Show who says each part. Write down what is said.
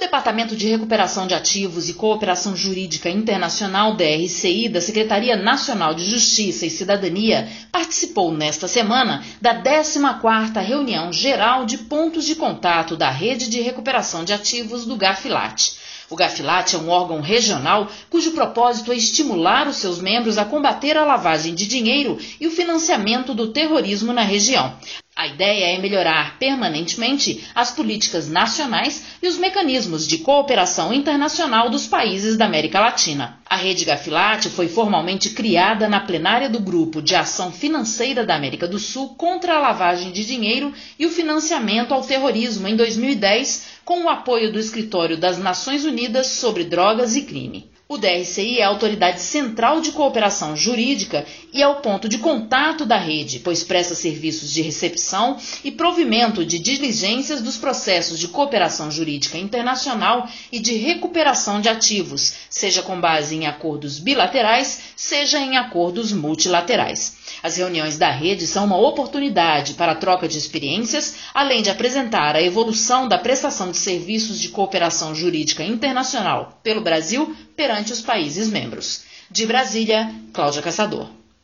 Speaker 1: Departamento de Recuperação de Ativos e Cooperação Jurídica Internacional, DRCI, da Secretaria Nacional de Justiça e Cidadania, participou nesta semana da 14ª Reunião Geral de Pontos de Contato da Rede de Recuperação de Ativos do GAFILAT. O GAFILAT é um órgão regional cujo propósito é estimular os seus membros a combater a lavagem de dinheiro e o financiamento do terrorismo na região. A ideia é melhorar permanentemente as políticas nacionais e os mecanismos de cooperação internacional dos países da América Latina. A Rede GAFILAT foi formalmente criada na plenária do Grupo de Ação Financeira da América do Sul contra a lavagem de dinheiro e o financiamento ao terrorismo em 2010, com o apoio do Escritório das Nações Unidas sobre Drogas e Crime. O DRCI é a autoridade central de cooperação jurídica e é o ponto de contato da rede, pois presta serviços de recepção e provimento de diligências dos processos de cooperação jurídica internacional e de recuperação de ativos, seja com base em acordos bilaterais, seja em acordos multilaterais. As reuniões da rede são uma oportunidade para a troca de experiências, além de apresentar a evolução da prestação de serviços de cooperação jurídica internacional pelo Brasil perante os países membros. De Brasília, Cláudia Caçador.